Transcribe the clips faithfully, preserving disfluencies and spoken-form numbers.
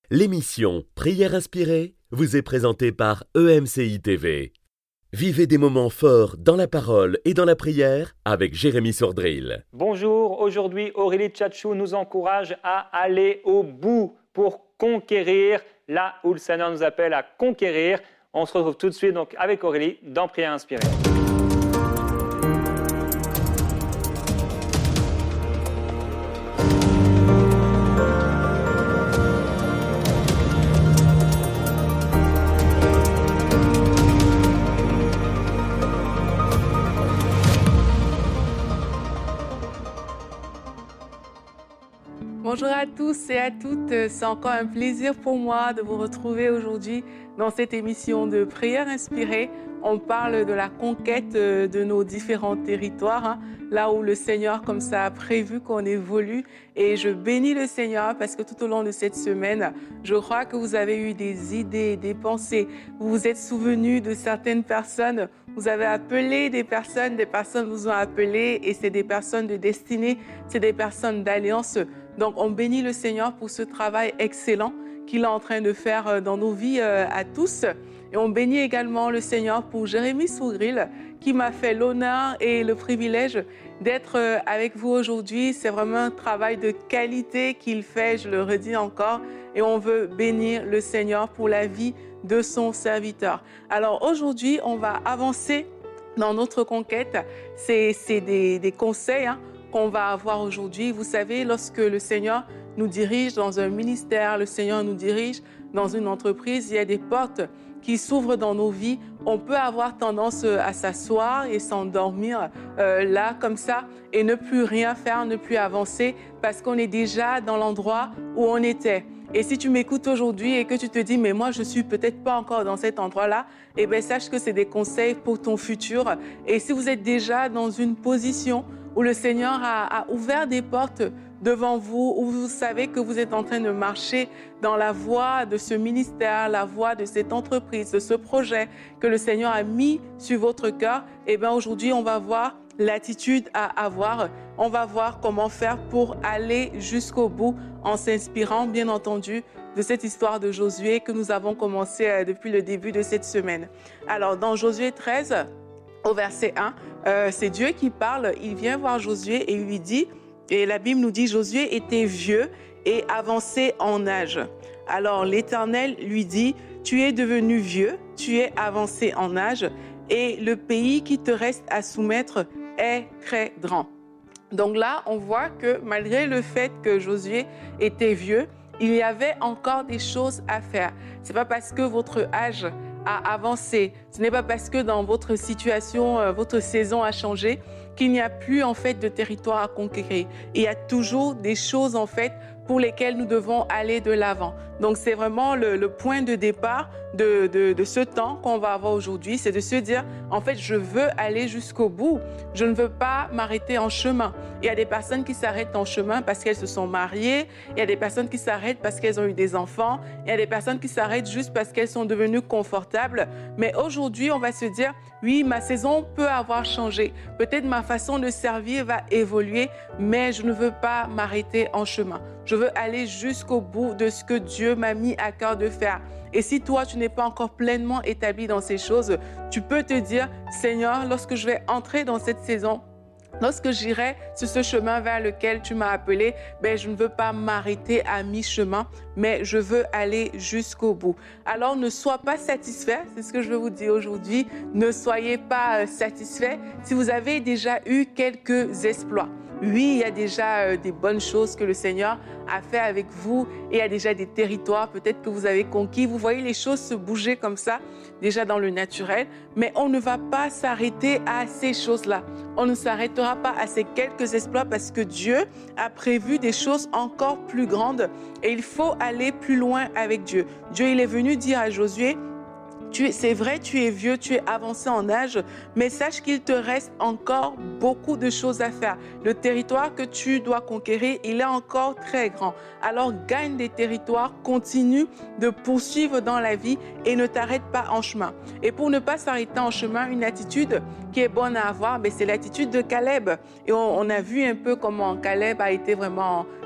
L'émission Prière inspirée vous est présentée par E M C I T V. Vivez des moments forts dans la parole et dans la prière avec Jérémy Sordrill. Bonjour, aujourd'hui Aurélie Tchatchou nous encourage à aller au bout pour conquérir là où le Seigneur nous appelle à conquérir. On se retrouve tout de suite donc avec Aurélie dans Prière inspirée. Bonjour à tous et à toutes, c'est encore un plaisir pour moi de vous retrouver aujourd'hui dans cette émission de Prière inspirée. On parle de la conquête de nos différents territoires, hein, là où le Seigneur comme ça a prévu qu'on évolue. Et je bénis le Seigneur parce que tout au long de cette semaine, je crois que vous avez eu des idées, des pensées. Vous vous êtes souvenus de certaines personnes. Vous avez appelé des personnes, des personnes vous ont appelé et c'est des personnes de destinée, c'est des personnes d'alliance. Donc, on bénit le Seigneur pour ce travail excellent qu'il est en train de faire dans nos vies à tous. Et on bénit également le Seigneur pour Jérémy Sordrill qui m'a fait l'honneur et le privilège d'être avec vous aujourd'hui. C'est vraiment un travail de qualité qu'il fait, je le redis encore. Et on veut bénir le Seigneur pour la vie de son serviteur. Alors aujourd'hui, on va avancer dans notre conquête. C'est, c'est des, des conseils, hein, qu'on va avoir aujourd'hui. Vous savez, lorsque le Seigneur nous dirige dans un ministère, le Seigneur nous dirige dans une entreprise, il y a des portes qui s'ouvrent dans nos vies. On peut avoir tendance à s'asseoir et s'endormir euh, là, comme ça, et ne plus rien faire, ne plus avancer, parce qu'on est déjà dans l'endroit où on était. Et si tu m'écoutes aujourd'hui et que tu te dis, mais moi, je ne suis peut-être pas encore dans cet endroit-là, eh bien, sache que c'est des conseils pour ton futur. Et si vous êtes déjà dans une position où le Seigneur a, a ouvert des portes devant vous, où vous savez que vous êtes en train de marcher dans la voie de ce ministère, la voie de cette entreprise, de ce projet que le Seigneur a mis sur votre cœur, eh bien aujourd'hui, on va voir l'attitude à avoir. On va voir comment faire pour aller jusqu'au bout en s'inspirant, bien entendu, de cette histoire de Josué que nous avons commencé depuis le début de cette semaine. Alors, dans Josué treize, au verset un, euh, c'est Dieu qui parle. Il vient voir Josué et il lui dit, et la Bible nous dit, Josué était vieux et avancé en âge. Alors l'Éternel lui dit, tu es devenu vieux, tu es avancé en âge et le pays qui te reste à soumettre est très grand. Donc là, on voit que malgré le fait que Josué était vieux, il y avait encore des choses à faire. C'est pas parce que votre âge a avancé, ce n'est pas parce que dans votre situation, euh, votre saison a changé qu'il n'y a plus en fait de territoire à conquérir. Il y a toujours des choses en fait pour lesquelles nous devons aller de l'avant. Donc c'est vraiment le, le point de départ de, de, de ce temps qu'on va avoir aujourd'hui, c'est de se dire, en fait, je veux aller jusqu'au bout. Je ne veux pas m'arrêter en chemin. Il y a des personnes qui s'arrêtent en chemin parce qu'elles se sont mariées. Il y a des personnes qui s'arrêtent parce qu'elles ont eu des enfants. Il y a des personnes qui s'arrêtent juste parce qu'elles sont devenues confortables. Mais aujourd'hui, on va se dire, oui, ma saison peut avoir changé. Peut-être ma façon de servir va évoluer, mais je ne veux pas m'arrêter en chemin. Je veux aller jusqu'au bout de ce que Dieu m'a mis à cœur de faire. Et si toi, tu n'es pas encore pleinement établi dans ces choses, tu peux te dire, Seigneur, lorsque je vais entrer dans cette saison, lorsque j'irai sur ce chemin vers lequel tu m'as appelé, ben, je ne veux pas m'arrêter à mi-chemin, mais je veux aller jusqu'au bout. Alors, ne sois pas satisfait, c'est ce que je veux vous dire aujourd'hui. Ne soyez pas satisfait si vous avez déjà eu quelques exploits. Oui, il y a déjà euh, des bonnes choses que le Seigneur a fait avec vous et il y a déjà des territoires peut-être que vous avez conquis. Vous voyez les choses se bouger comme ça, déjà dans le naturel, mais on ne va pas s'arrêter à ces choses-là. On ne s'arrêtera pas à ces quelques exploits parce que Dieu a prévu des choses encore plus grandes et il faut aller plus loin avec Dieu. Dieu, il est venu dire à Josué, Tu es, c'est vrai, tu es vieux, tu es avancé en âge, mais sache qu'il te reste encore beaucoup de choses à faire. Le territoire que tu dois conquérir, il est encore très grand. Alors gagne des territoires, continue de poursuivre dans la vie et ne t'arrête pas en chemin. Et pour ne pas s'arrêter en chemin, une attitude qui est bonne à avoir, ben c'est l'attitude de Caleb. Et on, on a vu un peu comment Caleb a été vraiment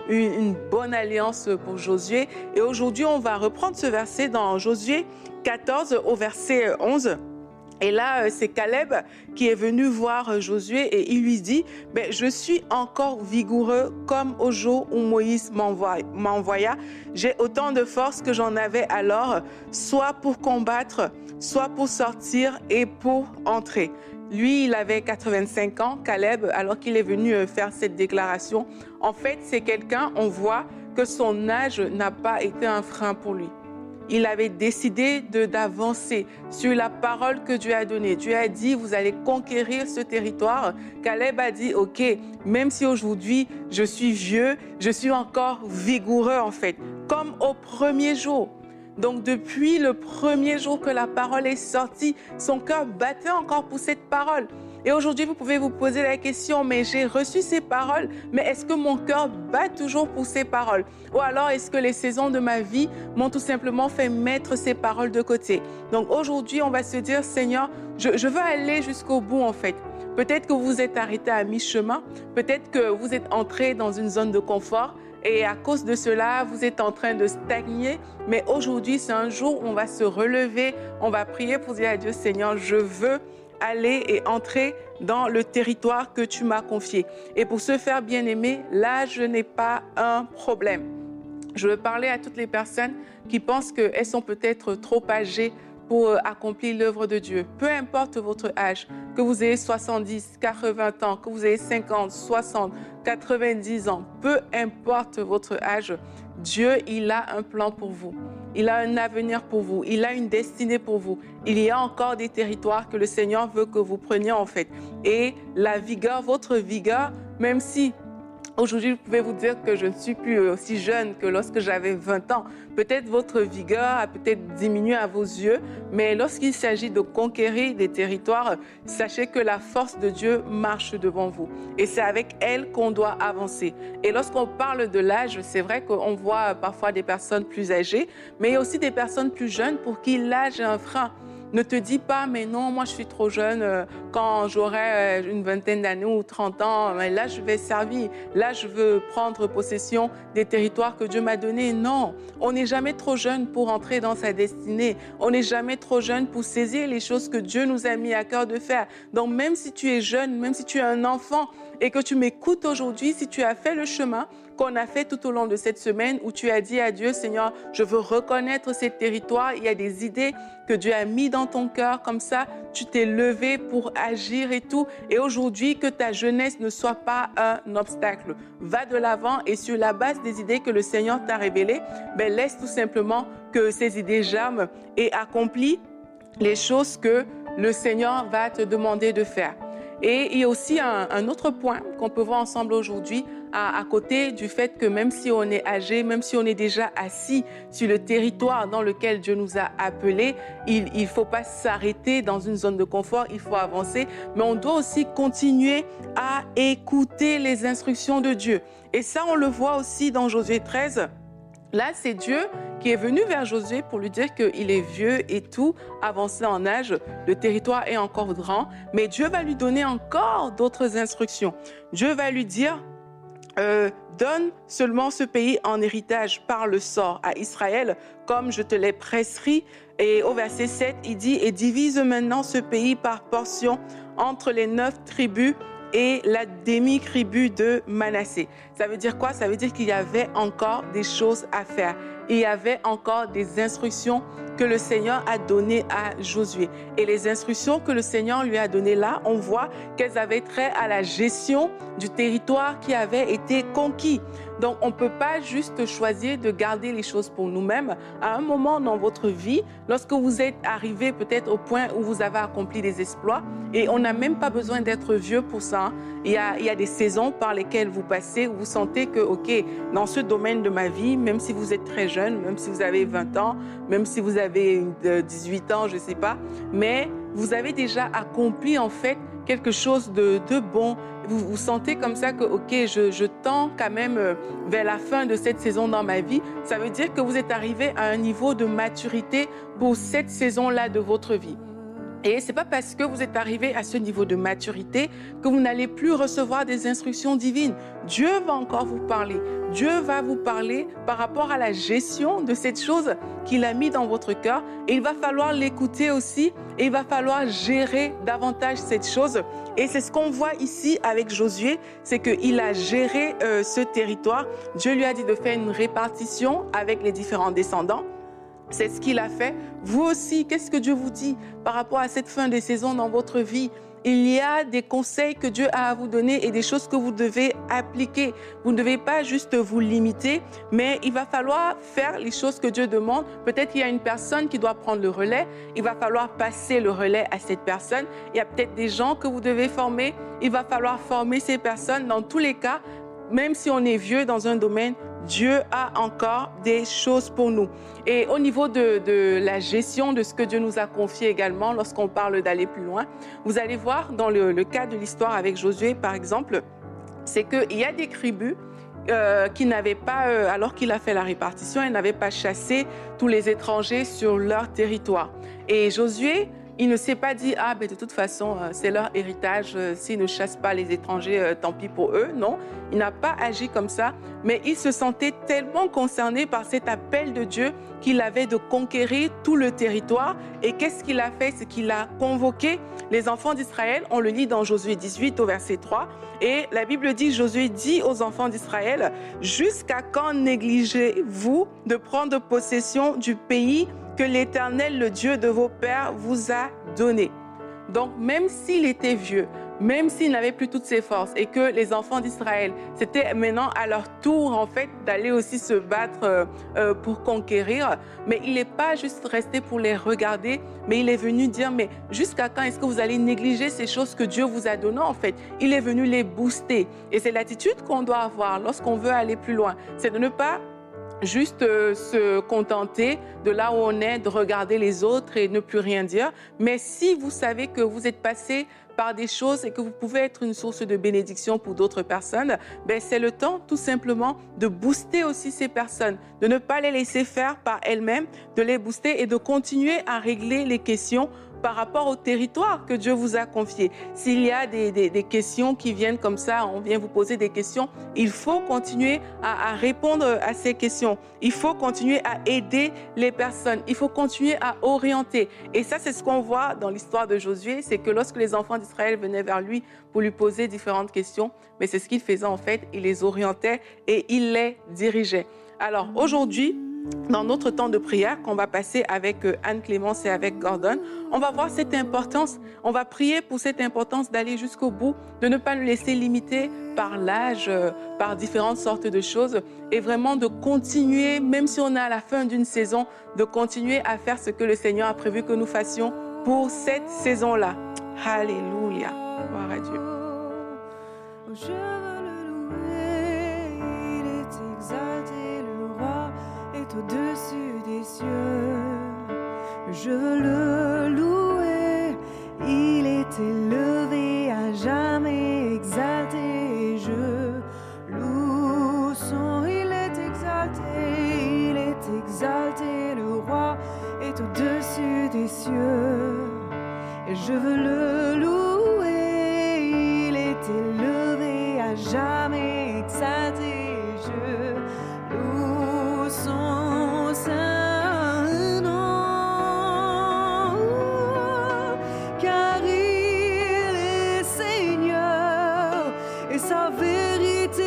une, une bonne alliance pour Josué. Et aujourd'hui, on va reprendre ce verset dans Josué quatorze au verset onze. Et là, c'est Caleb qui est venu voir Josué et il lui dit, ben, « Je suis encore vigoureux comme au jour où Moïse m'envoya. J'ai autant de force que j'en avais alors, soit pour combattre, soit pour sortir et pour entrer. » Lui, il avait quatre-vingt-cinq ans, Caleb, alors qu'il est venu faire cette déclaration. En fait, c'est quelqu'un, on voit que son âge n'a pas été un frein pour lui. Il avait décidé de, d'avancer sur la parole que Dieu a donnée. Dieu a dit, vous allez conquérir ce territoire. Caleb a dit, ok, même si aujourd'hui je suis vieux, je suis encore vigoureux en fait, comme au premier jour. Donc depuis le premier jour que la parole est sortie, son cœur battait encore pour cette parole. Et aujourd'hui, vous pouvez vous poser la question, mais j'ai reçu ces paroles, mais est-ce que mon cœur bat toujours pour ces paroles? Ou alors, est-ce que les saisons de ma vie m'ont tout simplement fait mettre ces paroles de côté? Donc aujourd'hui, on va se dire, Seigneur, je, je veux aller jusqu'au bout en fait. Peut-être que vous vous êtes arrêté à mi-chemin, peut-être que vous êtes entré dans une zone de confort, et à cause de cela, vous êtes en train de stagner. Mais aujourd'hui, c'est un jour où on va se relever, on va prier pour dire à Dieu, Seigneur, je veux aller et entrer dans le territoire que tu m'as confié. Et pour ce faire bien-aimé, là, je n'ai pas un problème. Je veux parler à toutes les personnes qui pensent qu'elles sont peut-être trop âgées pour accomplir l'œuvre de Dieu. Peu importe votre âge, que vous ayez soixante-dix, quatre-vingts ans, que vous ayez cinquante, soixante, quatre-vingt-dix ans, peu importe votre âge, Dieu, il a un plan pour vous. Il a un avenir pour vous. Il a une destinée pour vous. Il y a encore des territoires que le Seigneur veut que vous preniez en fait. Et la vigueur, votre vigueur, même si aujourd'hui, vous pouvez vous dire que je ne suis plus aussi jeune que lorsque j'avais vingt ans. Peut-être votre vigueur a peut-être diminué à vos yeux, mais lorsqu'il s'agit de conquérir des territoires, sachez que la force de Dieu marche devant vous. Et c'est avec elle qu'on doit avancer. Et lorsqu'on parle de l'âge, c'est vrai qu'on voit parfois des personnes plus âgées, mais il y a aussi des personnes plus jeunes pour qui l'âge est un frein. Ne te dis pas, mais non, moi je suis trop jeune, euh, quand j'aurai euh, une vingtaine d'années ou trente ans, mais là je vais servir, là je veux prendre possession des territoires que Dieu m'a donnés. Non, on n'est jamais trop jeune pour entrer dans sa destinée. On n'est jamais trop jeune pour saisir les choses que Dieu nous a mis à cœur de faire. Donc même si tu es jeune, même si tu es un enfant et que tu m'écoutes aujourd'hui, si tu as fait le chemin qu'on a fait tout au long de cette semaine où tu as dit à Dieu, Seigneur, je veux reconnaître ces territoires, il y a des idées que Dieu a mis dans ton cœur, comme ça, tu t'es levé pour agir et tout. Et aujourd'hui, que ta jeunesse ne soit pas un obstacle. Va de l'avant et sur la base des idées que le Seigneur t'a révélées, ben laisse tout simplement que ces idées germent et accomplis les choses que le Seigneur va te demander de faire. Et il y a aussi un, un autre point qu'on peut voir ensemble aujourd'hui, à, à côté du fait que même si on est âgé, même si on est déjà assis sur le territoire dans lequel Dieu nous a appelés, il ne faut pas s'arrêter dans une zone de confort, il faut avancer, mais on doit aussi continuer à écouter les instructions de Dieu. Et ça, on le voit aussi dans Josué treize. Là, c'est Dieu qui est venu vers Josué pour lui dire qu'il est vieux et tout, avancé en âge, le territoire est encore grand, mais Dieu va lui donner encore d'autres instructions. Dieu va lui dire, euh, donne seulement ce pays en héritage par le sort à Israël, comme je te l'ai prescrit. Et au verset sept, il dit, et divise maintenant ce pays par portions entre les neuf tribus et la demi-tribu de Manassé. Ça veut dire quoi? Ça veut dire qu'il y avait encore des choses à faire. Il y avait encore des instructions que le Seigneur a données à Josué. Et les instructions que le Seigneur lui a données là, on voit qu'elles avaient trait à la gestion du territoire qui avait été conquis. Donc, on ne peut pas juste choisir de garder les choses pour nous-mêmes. À un moment dans votre vie, lorsque vous êtes arrivé peut-être au point où vous avez accompli des exploits, et on n'a même pas besoin d'être vieux pour ça. Il y a, il y a des saisons par lesquelles vous passez où vous sentez que, OK, dans ce domaine de ma vie, même si vous êtes très jeune, même si vous avez vingt ans, même si vous avez dix-huit ans, je ne sais pas, mais vous avez déjà accompli en fait quelque chose de, de bon. Vous vous sentez comme ça que, OK, je, je tends quand même vers la fin de cette saison dans ma vie. Ça veut dire que vous êtes arrivé à un niveau de maturité pour cette saison-là de votre vie. Et ce n'est pas parce que vous êtes arrivé à ce niveau de maturité que vous n'allez plus recevoir des instructions divines. Dieu va encore vous parler. Dieu va vous parler par rapport à la gestion de cette chose qu'il a mis dans votre cœur. Et il va falloir l'écouter aussi. Et il va falloir gérer davantage cette chose. Et c'est ce qu'on voit ici avec Josué, c'est qu'il a géré euh, ce territoire. Dieu lui a dit de faire une répartition avec les différents descendants. C'est ce qu'il a fait. Vous aussi, qu'est-ce que Dieu vous dit par rapport à cette fin de saison dans votre vie? Il y a des conseils que Dieu a à vous donner et des choses que vous devez appliquer. Vous ne devez pas juste vous limiter, mais il va falloir faire les choses que Dieu demande. Peut-être qu'il y a une personne qui doit prendre le relais. Il va falloir passer le relais à cette personne. Il y a peut-être des gens que vous devez former. Il va falloir former ces personnes. Dans tous les cas, même si on est vieux dans un domaine, Dieu a encore des choses pour nous. Et au niveau de, de la gestion de ce que Dieu nous a confié également, lorsqu'on parle d'aller plus loin, vous allez voir dans le, le cas de l'histoire avec Josué, par exemple, c'est qu'il y a des tribus euh, qui n'avaient pas, euh, alors qu'il a fait la répartition, ils n'avaient pas chassé tous les étrangers sur leur territoire. Et Josué, il ne s'est pas dit « Ah, ben de toute façon, euh, c'est leur héritage, euh, s'ils ne chassent pas les étrangers, euh, tant pis pour eux. » Non, il n'a pas agi comme ça, mais il se sentait tellement concerné par cet appel de Dieu qu'il avait de conquérir tout le territoire. Et qu'est-ce qu'il a fait? C'est qu'il a convoqué les enfants d'Israël. On le lit dans Josué dix-huit au verset trois. Et la Bible dit, Josué dit aux enfants d'Israël, « Jusqu'à quand négligez-vous de prendre possession du pays que l'Éternel, le Dieu de vos pères, vous a donné. » Donc, même s'il était vieux, même s'il n'avait plus toutes ses forces et que les enfants d'Israël, c'était maintenant à leur tour, en fait, d'aller aussi se battre euh, euh, pour conquérir, mais il n'est pas juste resté pour les regarder, mais il est venu dire, mais jusqu'à quand est-ce que vous allez négliger ces choses que Dieu vous a données, en fait? Il est venu les booster. Et c'est l'attitude qu'on doit avoir lorsqu'on veut aller plus loin. C'est de ne pas juste euh, se contenter de là où on est, de regarder les autres et ne plus rien dire. Mais si vous savez que vous êtes passé par des choses et que vous pouvez être une source de bénédiction pour d'autres personnes, ben c'est le temps tout simplement de booster aussi ces personnes, de ne pas les laisser faire par elles-mêmes, de les booster et de continuer à régler les questions par rapport au territoire que Dieu vous a confié. S'il y a des, des, des questions qui viennent comme ça, on vient vous poser des questions, il faut continuer à, à répondre à ces questions. Il faut continuer à aider les personnes. Il faut continuer à orienter. Et ça, c'est ce qu'on voit dans l'histoire de Josué, c'est que lorsque les enfants d'Israël venaient vers lui pour lui poser différentes questions, mais c'est ce qu'il faisait en fait, il les orientait et il les dirigeait. Alors aujourd'hui, dans notre temps de prière qu'on va passer avec Anne-Clémence et avec Gordon, on va voir cette importance, on va prier pour cette importance d'aller jusqu'au bout, de ne pas nous laisser limiter par l'âge, par différentes sortes de choses et vraiment de continuer, même si on est à la fin d'une saison, de continuer à faire ce que le Seigneur a prévu que nous fassions pour cette saison-là. Alléluia. Gloire à Dieu. Je veux le louer, il est exalté, le roi est au-dessus des cieux. Je veux le louer, il est élevé, à jamais exalté. Et je loue son, il est exalté, il est exalté, le roi est au-dessus des cieux. Et je veux le louer, il est élevé, à jamais exalté. Je loue son saint nom, car il est Seigneur et sa vérité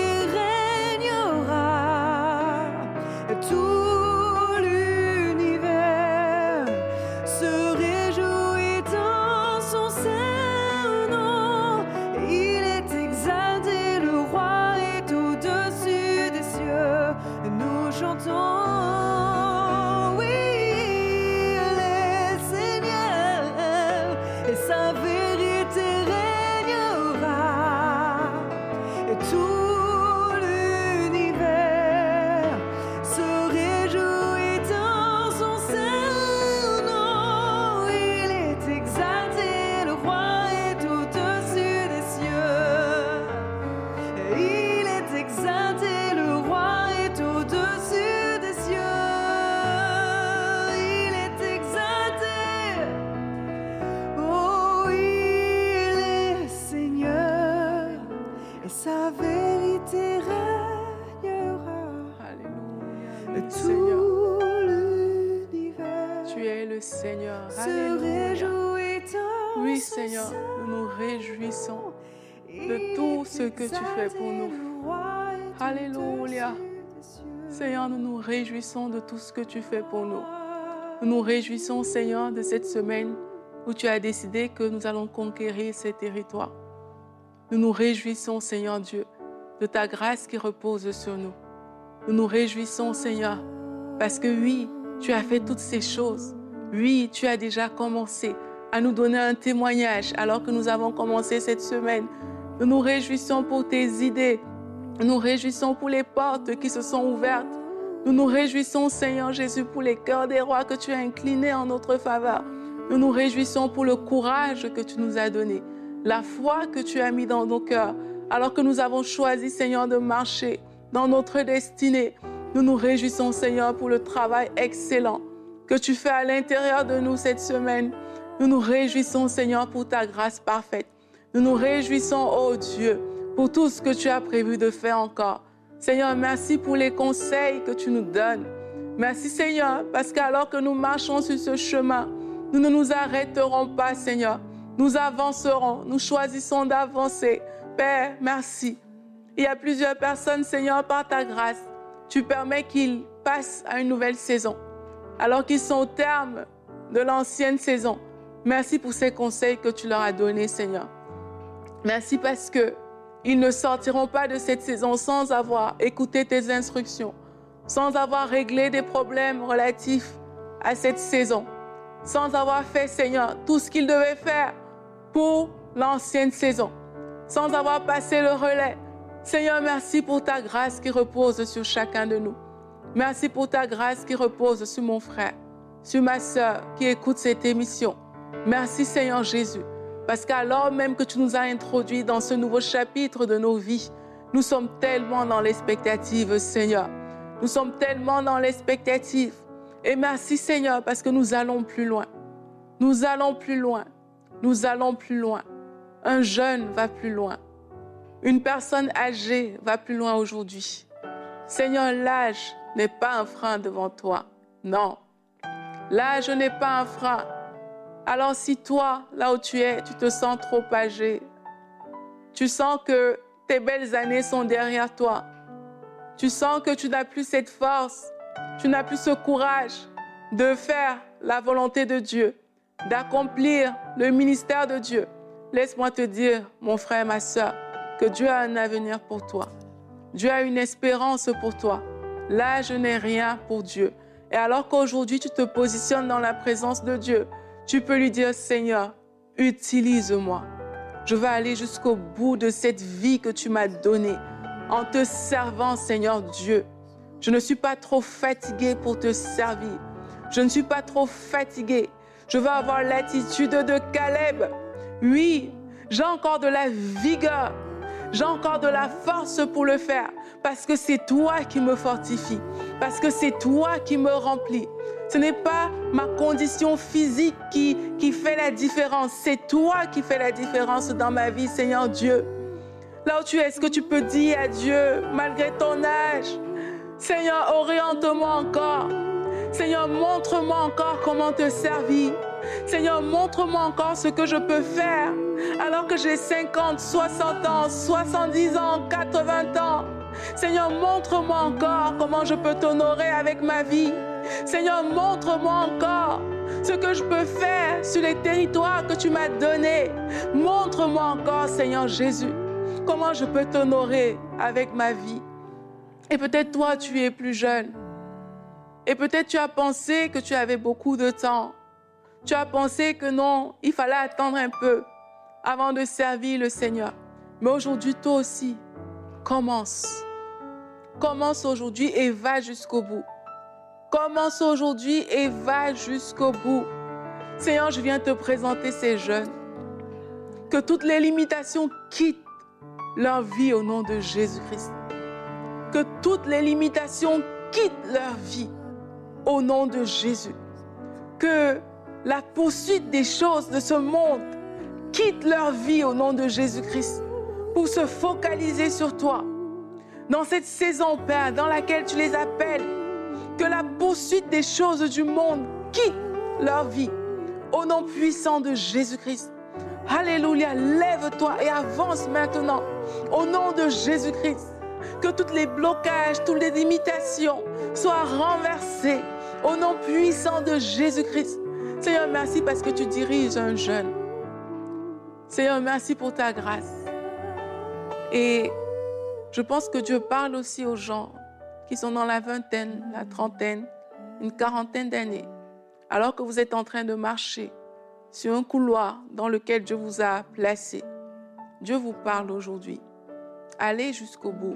régnera. Tout l'univers se réjouit en son saint nom. Il est exalté, le roi est au-dessus des cieux. le Seigneur. se Alléluia. réjouit en Oui, son Seigneur, sein. nous nous réjouissons de tout ce que tu fais pour nous. Alléluia. Seigneur, nous nous réjouissons de tout ce que tu fais pour nous. Nous nous réjouissons, Seigneur, de cette semaine où tu as décidé que nous allons conquérir ces territoires. Nous nous réjouissons, Seigneur Dieu, de ta grâce qui repose sur nous. Nous nous réjouissons, Seigneur, parce que oui, tu as fait toutes ces choses. Oui, tu as déjà commencé à nous donner un témoignage alors que nous avons commencé cette semaine. Nous nous réjouissons pour tes idées. Nous nous réjouissons pour les portes qui se sont ouvertes. Nous nous réjouissons, Seigneur Jésus, pour les cœurs des rois que tu as inclinés en notre faveur. Nous nous réjouissons pour le courage que tu nous as donné, la foi que tu as mis dans nos cœurs, alors que nous avons choisi, Seigneur, de marcher dans notre destinée. Nous nous réjouissons, Seigneur, pour le travail excellent que tu fais à l'intérieur de nous cette semaine. Nous nous réjouissons, Seigneur, pour ta grâce parfaite. Nous nous réjouissons, oh Dieu, pour tout ce que tu as prévu de faire encore. Seigneur, merci pour les conseils que tu nous donnes. Merci, Seigneur, parce qu'alors que nous marchons sur ce chemin, nous ne nous arrêterons pas, Seigneur. Nous avancerons, nous choisissons d'avancer. Père, merci. Il y a plusieurs personnes, Seigneur, par ta grâce, tu permets qu'ils passent à une nouvelle saison, alors qu'ils sont au terme de l'ancienne saison. Merci pour ces conseils que tu leur as donnés, Seigneur. Merci parce que ils ne sortiront pas de cette saison sans avoir écouté tes instructions, sans avoir réglé des problèmes relatifs à cette saison, sans avoir fait, Seigneur, tout ce qu'ils devaient faire pour l'ancienne saison, sans avoir passé le relais. Seigneur, merci pour ta grâce qui repose sur chacun de nous. Merci pour ta grâce qui repose sur mon frère, sur ma sœur qui écoute cette émission. Merci, Seigneur Jésus. Parce qu'alors même que tu nous as introduits dans ce nouveau chapitre de nos vies, nous sommes tellement dans l'expectative, Seigneur. Nous sommes tellement dans l'expectative. Et merci, Seigneur, parce que nous allons plus loin. Nous allons plus loin. Nous allons plus loin. Un jeune va plus loin. Une personne âgée va plus loin aujourd'hui. Seigneur, l'âge n'est pas un frein devant toi. Non. L'âge n'est pas un frein. Alors si toi, là où tu es, tu te sens trop âgé, tu sens que tes belles années sont derrière toi, tu sens que tu n'as plus cette force, tu n'as plus ce courage de faire la volonté de Dieu, d'accomplir le ministère de Dieu, laisse-moi te dire, mon frère, ma sœur, que Dieu a un avenir pour toi. Dieu a une espérance pour toi. L'âge n'est rien pour Dieu. Et alors qu'aujourd'hui, tu te positionnes dans la présence de Dieu, tu peux lui dire, Seigneur, utilise-moi. Je vais aller jusqu'au bout de cette vie que tu m'as donnée en te servant, Seigneur Dieu. Je ne suis pas trop fatiguée pour te servir. Je ne suis pas trop fatiguée. Je veux avoir l'attitude de Caleb. Oui, j'ai encore de la vigueur. J'ai encore de la force pour le faire parce que c'est toi qui me fortifie, parce que c'est toi qui me remplis. Ce n'est pas ma condition physique qui, qui fait la différence. C'est toi qui fais la différence dans ma vie, Seigneur Dieu. Là où tu es, est-ce que tu peux dire à Dieu, malgré ton âge, Seigneur, oriente-moi encore. Seigneur, montre-moi encore comment te servir. Seigneur, montre-moi encore ce que je peux faire alors que j'ai cinquante, soixante ans, soixante-dix ans, quatre-vingts ans. Seigneur, montre-moi encore comment je peux t'honorer avec ma vie. Seigneur, montre-moi encore ce que je peux faire sur les territoires que tu m'as donnés. Montre-moi encore, Seigneur Jésus, comment je peux t'honorer avec ma vie. Et peut-être toi, tu es plus jeune. Et peut-être tu as pensé que tu avais beaucoup de temps. Tu as pensé que non, il fallait attendre un peu avant de servir le Seigneur. Mais aujourd'hui, toi aussi, commence. Commence aujourd'hui et va jusqu'au bout. Commence aujourd'hui et va jusqu'au bout. Seigneur, je viens te présenter ces jeunes. Que toutes les limitations quittent leur vie au nom de Jésus-Christ. Que toutes les limitations quittent leur vie au nom de Jésus. Que la poursuite des choses de ce monde quitte leur vie au nom de Jésus-Christ pour se focaliser sur toi. Dans cette saison, Père, dans laquelle tu les appelles, que la poursuite des choses du monde quitte leur vie. Au nom puissant de Jésus-Christ. Alléluia, lève-toi et avance maintenant. Au nom de Jésus-Christ. Que tous les blocages, toutes les limitations soient renversés. Au nom puissant de Jésus-Christ. Seigneur, merci parce que tu diriges un jeune. Seigneur, merci pour ta grâce. Et je pense que Dieu parle aussi aux gens qui sont dans la vingtaine, la trentaine, une quarantaine d'années, alors que vous êtes en train de marcher sur un couloir dans lequel Dieu vous a placé. Dieu vous parle aujourd'hui. Allez jusqu'au bout.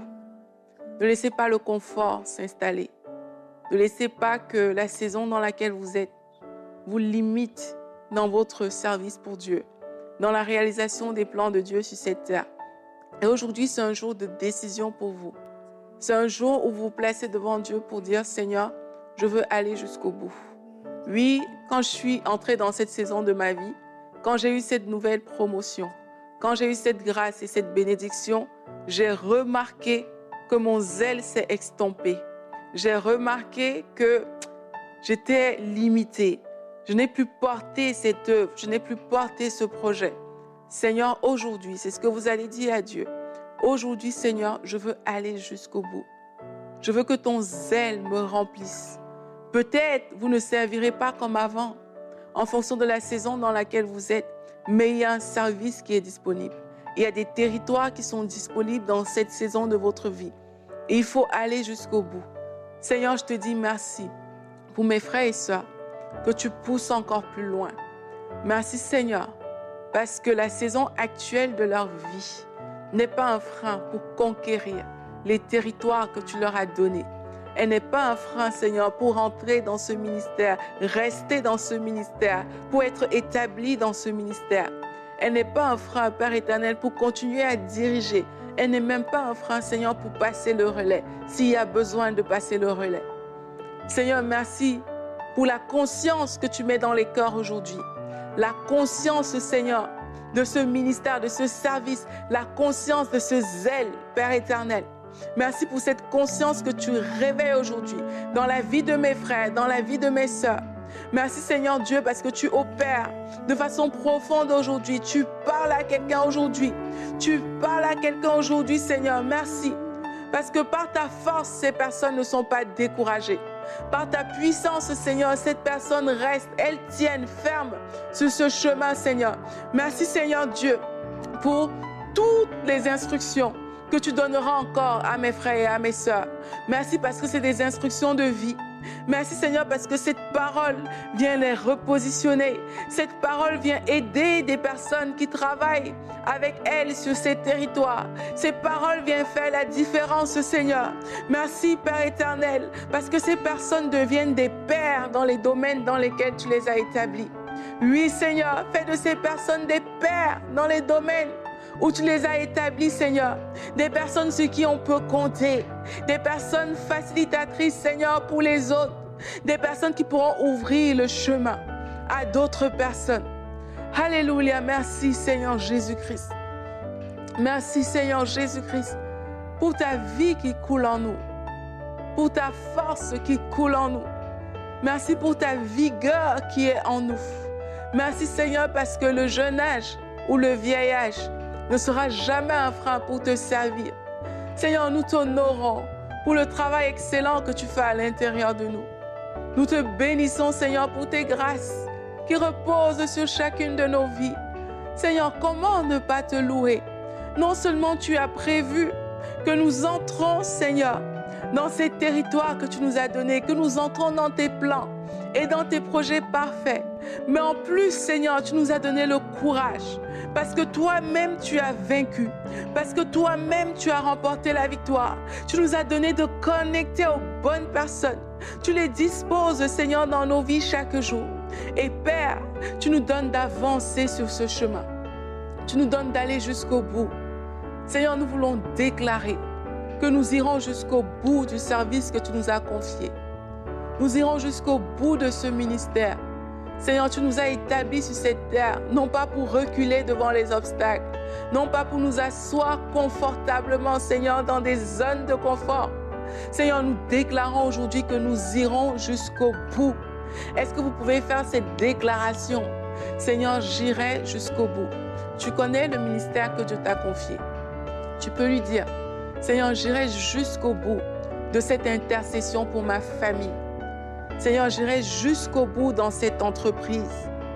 Ne laissez pas le confort s'installer. Ne laissez pas que la saison dans laquelle vous êtes vous limite dans votre service pour Dieu, dans la réalisation des plans de Dieu sur cette terre. Et aujourd'hui, c'est un jour de décision pour vous. C'est un jour où vous vous placez devant Dieu pour dire, Seigneur, je veux aller jusqu'au bout. Oui, quand je suis entrée dans cette saison de ma vie, quand j'ai eu cette nouvelle promotion, quand j'ai eu cette grâce et cette bénédiction, j'ai remarqué que mon zèle s'est estompé. J'ai remarqué que j'étais limitée. Je n'ai plus porté cette œuvre, je n'ai plus porté ce projet. Seigneur, aujourd'hui, c'est ce que vous allez dire à Dieu. Aujourd'hui, Seigneur, je veux aller jusqu'au bout. Je veux que ton zèle me remplisse. Peut-être vous ne servirez pas comme avant, en fonction de la saison dans laquelle vous êtes, mais il y a un service qui est disponible. Il y a des territoires qui sont disponibles dans cette saison de votre vie. Et il faut aller jusqu'au bout. Seigneur, je te dis merci pour mes frères et sœurs, que tu pousses encore plus loin. Merci Seigneur, parce que la saison actuelle de leur vie n'est pas un frein pour conquérir les territoires que tu leur as donnés. Elle n'est pas un frein, Seigneur, pour entrer dans ce ministère, rester dans ce ministère, pour être établi dans ce ministère. Elle n'est pas un frein, Père éternel, pour continuer à diriger. Elle n'est même pas un frein, Seigneur, pour passer le relais, s'il y a besoin de passer le relais. Seigneur, merci pour la conscience que tu mets dans les cœurs aujourd'hui. La conscience, Seigneur, de ce ministère, de ce service, la conscience de ce zèle, Père éternel. Merci pour cette conscience que tu réveilles aujourd'hui dans la vie de mes frères, dans la vie de mes sœurs. Merci Seigneur Dieu parce que tu opères de façon profonde aujourd'hui. Tu parles à quelqu'un aujourd'hui. Tu parles à quelqu'un aujourd'hui, Seigneur. Merci. Parce que par ta force, ces personnes ne sont pas découragées. Par ta puissance, Seigneur, cette personne reste, elle tienne ferme sur ce chemin, Seigneur. Merci, Seigneur Dieu, pour toutes les instructions que tu donneras encore à mes frères et à mes sœurs. Merci parce que c'est des instructions de vie. Merci Seigneur parce que cette parole vient les repositionner. Cette parole vient aider des personnes qui travaillent avec elles sur ces territoires. Ces paroles viennent faire la différence, Seigneur. Merci Père éternel parce que ces personnes deviennent des pères dans les domaines dans lesquels tu les as établis. Oui Seigneur, fais de ces personnes des pères dans les domaines où tu les as établis, Seigneur. Des personnes sur qui on peut compter. Des personnes facilitatrices, Seigneur, pour les autres. Des personnes qui pourront ouvrir le chemin à d'autres personnes. Alléluia. Merci, Seigneur Jésus-Christ. Merci, Seigneur Jésus-Christ, pour ta vie qui coule en nous. Pour ta force qui coule en nous. Merci pour ta vigueur qui est en nous. Merci, Seigneur, parce que le jeune âge ou le vieil âge ne sera jamais un frein pour te servir. Seigneur, nous t'honorons pour le travail excellent que tu fais à l'intérieur de nous. Nous te bénissons, Seigneur, pour tes grâces qui reposent sur chacune de nos vies. Seigneur, comment ne pas te louer? Non seulement tu as prévu que nous entrons, Seigneur, dans ces territoires que tu nous as donnés, que nous entrons dans tes plans et dans tes projets parfaits. Mais en plus, Seigneur, tu nous as donné le courage parce que toi-même tu as vaincu, parce que toi-même tu as remporté la victoire. Tu nous as donné de connecter aux bonnes personnes. Tu les disposes, Seigneur, dans nos vies chaque jour. Et Père, tu nous donnes d'avancer sur ce chemin. Tu nous donnes d'aller jusqu'au bout. Seigneur, nous voulons déclarer que nous irons jusqu'au bout du service que tu nous as confié. Nous irons jusqu'au bout de ce ministère. Seigneur, tu nous as établis sur cette terre, non pas pour reculer devant les obstacles, non pas pour nous asseoir confortablement, Seigneur, dans des zones de confort. Seigneur, nous déclarons aujourd'hui que nous irons jusqu'au bout. Est-ce que vous pouvez faire cette déclaration? Seigneur, j'irai jusqu'au bout. Tu connais le ministère que Dieu t'a confié. Tu peux lui dire, Seigneur, j'irai jusqu'au bout de cette intercession pour ma famille. Seigneur, j'irai jusqu'au bout dans cette entreprise.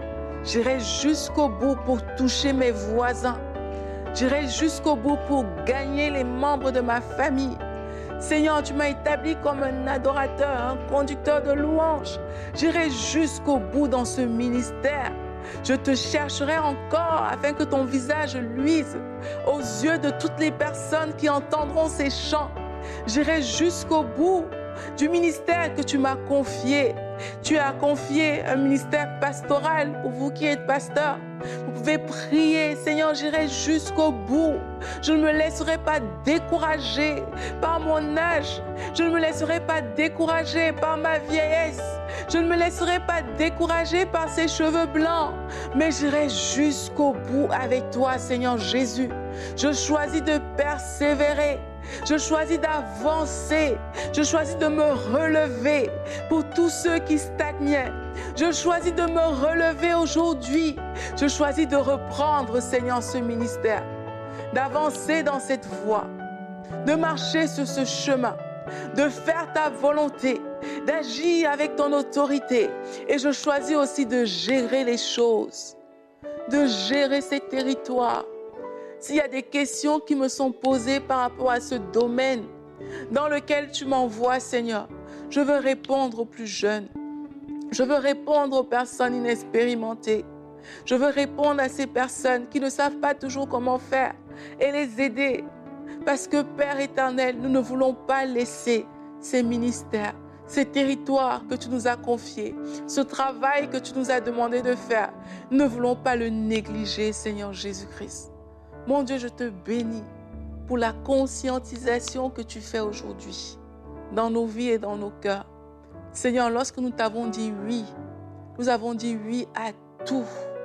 J'irai jusqu'au bout pour toucher mes voisins. J'irai jusqu'au bout pour gagner les membres de ma famille. Seigneur, tu m'as établi comme un adorateur, un conducteur de louanges. J'irai jusqu'au bout dans ce ministère. Je te chercherai encore afin que ton visage luise aux yeux de toutes les personnes qui entendront ces chants. J'irai jusqu'au bout du ministère que tu m'as confié. Tu as confié un ministère pastoral pour vous qui êtes pasteurs. Vous pouvez prier, Seigneur, j'irai jusqu'au bout. Je ne me laisserai pas décourager par mon âge. Je ne me laisserai pas décourager par ma vieillesse. Je ne me laisserai pas décourager par ces cheveux blancs. Mais j'irai jusqu'au bout avec toi, Seigneur Jésus. Je choisis de persévérer. Je choisis d'avancer. Je choisis de me relever pour tous ceux qui stagnaient. Je choisis de me relever aujourd'hui. Je choisis de reprendre, Seigneur, ce ministère, d'avancer dans cette voie, de marcher sur ce chemin, de faire ta volonté, d'agir avec ton autorité. Et je choisis aussi de gérer les choses, de gérer ces territoires. S'il y a des questions qui me sont posées par rapport à ce domaine dans lequel tu m'envoies, Seigneur, je veux répondre aux plus jeunes. Je veux répondre aux personnes inexpérimentées. Je veux répondre à ces personnes qui ne savent pas toujours comment faire et les aider. Parce que, Père éternel, nous ne voulons pas laisser ces ministères, ces territoires que tu nous as confiés, ce travail que tu nous as demandé de faire. Nous ne voulons pas le négliger, Seigneur Jésus-Christ. Mon Dieu, je te bénis pour la conscientisation que tu fais aujourd'hui dans nos vies et dans nos cœurs. Seigneur, lorsque nous t'avons dit oui, nous avons dit oui à tout.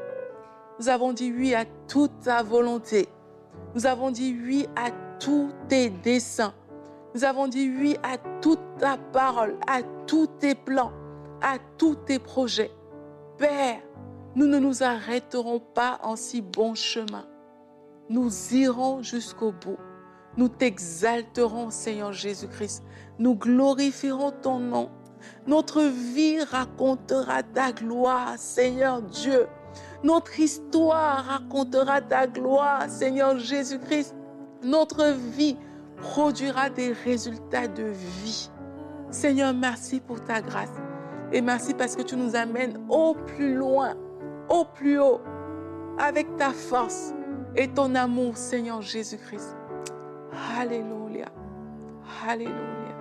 Nous avons dit oui à toute ta volonté. Nous avons dit oui à tous tes desseins. Nous avons dit oui à toute ta parole, à tous tes plans, à tous tes projets. Père, nous ne nous arrêterons pas en si bon chemin. Nous irons jusqu'au bout. Nous t'exalterons, Seigneur Jésus-Christ. Nous glorifierons ton nom. Notre vie racontera ta gloire, Seigneur Dieu. Notre histoire racontera ta gloire, Seigneur Jésus-Christ. Notre vie produira des résultats de vie. Seigneur, merci pour ta grâce. Et merci parce que tu nous amènes au plus loin, au plus haut, avec ta force et ton amour, Seigneur Jésus-Christ. Alléluia. Alléluia.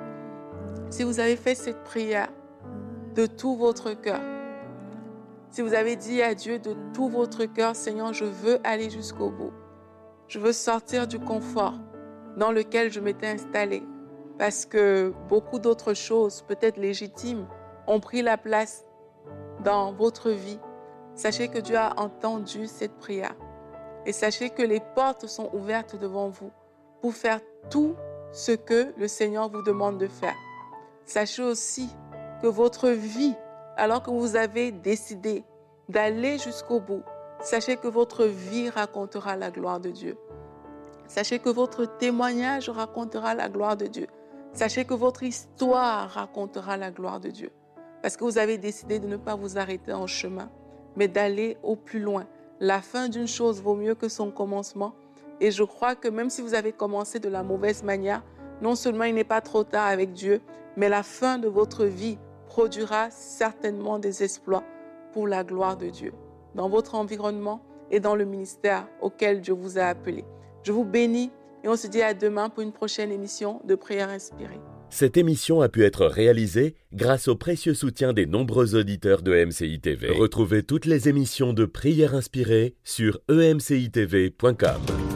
Si vous avez fait cette prière de tout votre cœur, si vous avez dit à Dieu de tout votre cœur, Seigneur, je veux aller jusqu'au bout. Je veux sortir du confort dans lequel je m'étais installée parce que beaucoup d'autres choses, peut-être légitimes, ont pris la place dans votre vie. Sachez que Dieu a entendu cette prière et sachez que les portes sont ouvertes devant vous pour faire tout ce que le Seigneur vous demande de faire. Sachez aussi que votre vie, alors que vous avez décidé d'aller jusqu'au bout, sachez que votre vie racontera la gloire de Dieu. Sachez que votre témoignage racontera la gloire de Dieu. Sachez que votre histoire racontera la gloire de Dieu. Parce que vous avez décidé de ne pas vous arrêter en chemin, mais d'aller au plus loin. La fin d'une chose vaut mieux que son commencement. Et je crois que même si vous avez commencé de la mauvaise manière, non seulement il n'est pas trop tard avec Dieu, mais la fin de votre vie produira certainement des exploits pour la gloire de Dieu, dans votre environnement et dans le ministère auquel Dieu vous a appelé. Je vous bénis et on se dit à demain pour une prochaine émission de Prière Inspirée. Cette émission a pu être réalisée grâce au précieux soutien des nombreux auditeurs de E M C I T V. Retrouvez toutes les émissions de Prière Inspirée sur e m c i t v point com.